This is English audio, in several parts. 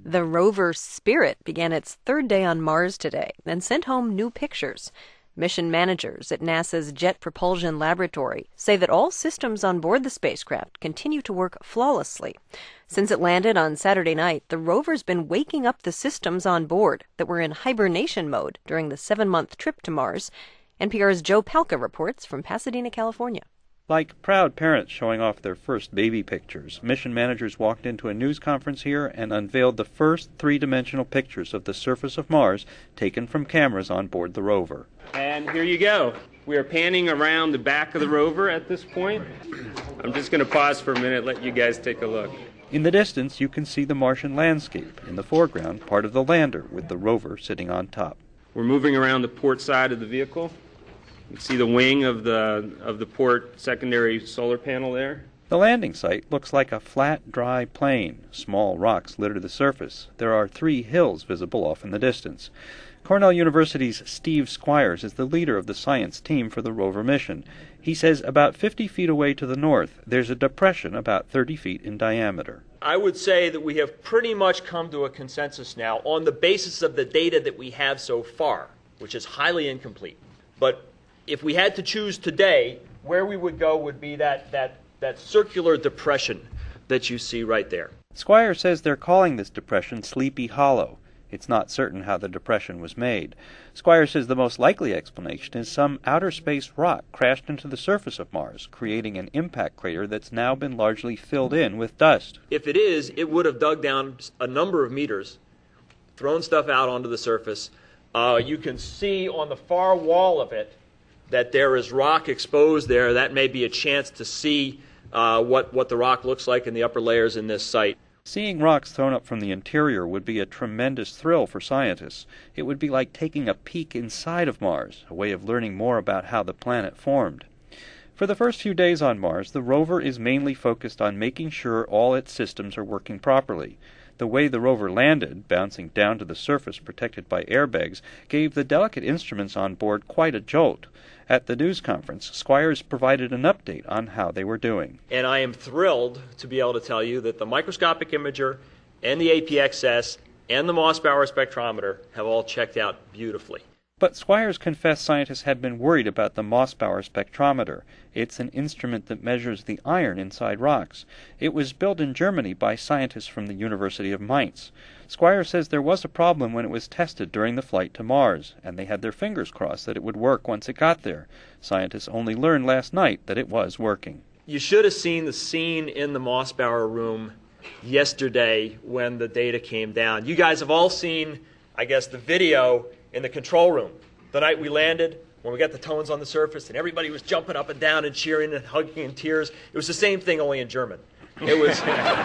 The rover Spirit began its third day on Mars today and sent home new pictures. Mission managers at NASA's Jet Propulsion Laboratory say that all systems on board the spacecraft continue to work flawlessly. Since it landed on Saturday night, the rover's been waking up the systems on board that were in hibernation mode during the 7-month trip to Mars. NPR's Joe Palca reports from Pasadena, California. Like proud parents showing off their first baby pictures, mission managers walked into a news conference here and unveiled the first three-dimensional pictures of the surface of Mars taken from cameras on board the rover. And here you go. We are panning around the back of the rover at this point. I'm just going to pause for a minute, let you guys take a look. In the distance, you can see the Martian landscape. In the foreground, part of the lander with the rover sitting on top. We're moving around the port side of the vehicle. You can see the wing of the port secondary solar panel there. The landing site looks like a flat, dry plain. Small rocks litter the surface. There are 3 hills visible off in the distance. Cornell University's Steve Squires is the leader of the science team for the rover mission. He says about 50 feet away to the north, there's a depression about 30 feet in diameter. I would say that we have pretty much come to a consensus now on the basis of the data that we have so far, which is highly incomplete. But if we had to choose today, where we would go would be that circular depression that you see right there. Squire says they're calling this depression Sleepy Hollow. It's not certain how the depression was made. Squire says the most likely explanation is some outer space rock crashed into the surface of Mars, creating an impact crater that's now been largely filled in with dust. If it is, it would have dug down a number of meters, thrown stuff out onto the surface. You can see on the far wall of it that there is rock exposed there. That may be a chance to see what the rock looks like in the upper layers in this site. Seeing rocks thrown up from the interior would be a tremendous thrill for scientists. It would be like taking a peek inside of Mars, a way of learning more about how the planet formed. For the first few days on Mars, the rover is mainly focused on making sure all its systems are working properly. The way the rover landed, bouncing down to the surface protected by airbags, gave the delicate instruments on board quite a jolt. At the news conference, Squires provided an update on how they were doing. And I am thrilled to be able to tell you that the microscopic imager and the APXS and the Mossbauer spectrometer have all checked out beautifully. But Squires confessed scientists had been worried about the Mossbauer spectrometer. It's an instrument that measures the iron inside rocks. It was built in Germany by scientists from the University of Mainz. Squires says there was a problem when it was tested during the flight to Mars, and they had their fingers crossed that it would work once it got there. Scientists only learned last night that it was working. You should have seen the scene in the Mossbauer room yesterday when the data came down. You guys have all seen, I guess, the video in the control room the night we landed, when we got the tones on the surface and everybody was jumping up and down and cheering and hugging in tears. It was the same thing, only in German. It was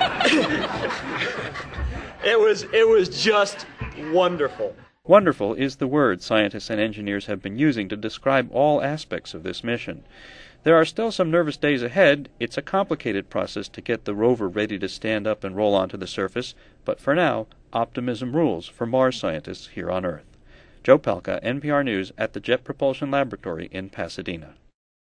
it was just wonderful. Wonderful is the word scientists and engineers have been using to describe all aspects of this mission. There are still some nervous days ahead. It's a complicated process to get the rover ready to stand up and roll onto the surface, but for now, optimism rules for Mars scientists here on Earth. Joe Palca, NPR News, at the Jet Propulsion Laboratory in Pasadena.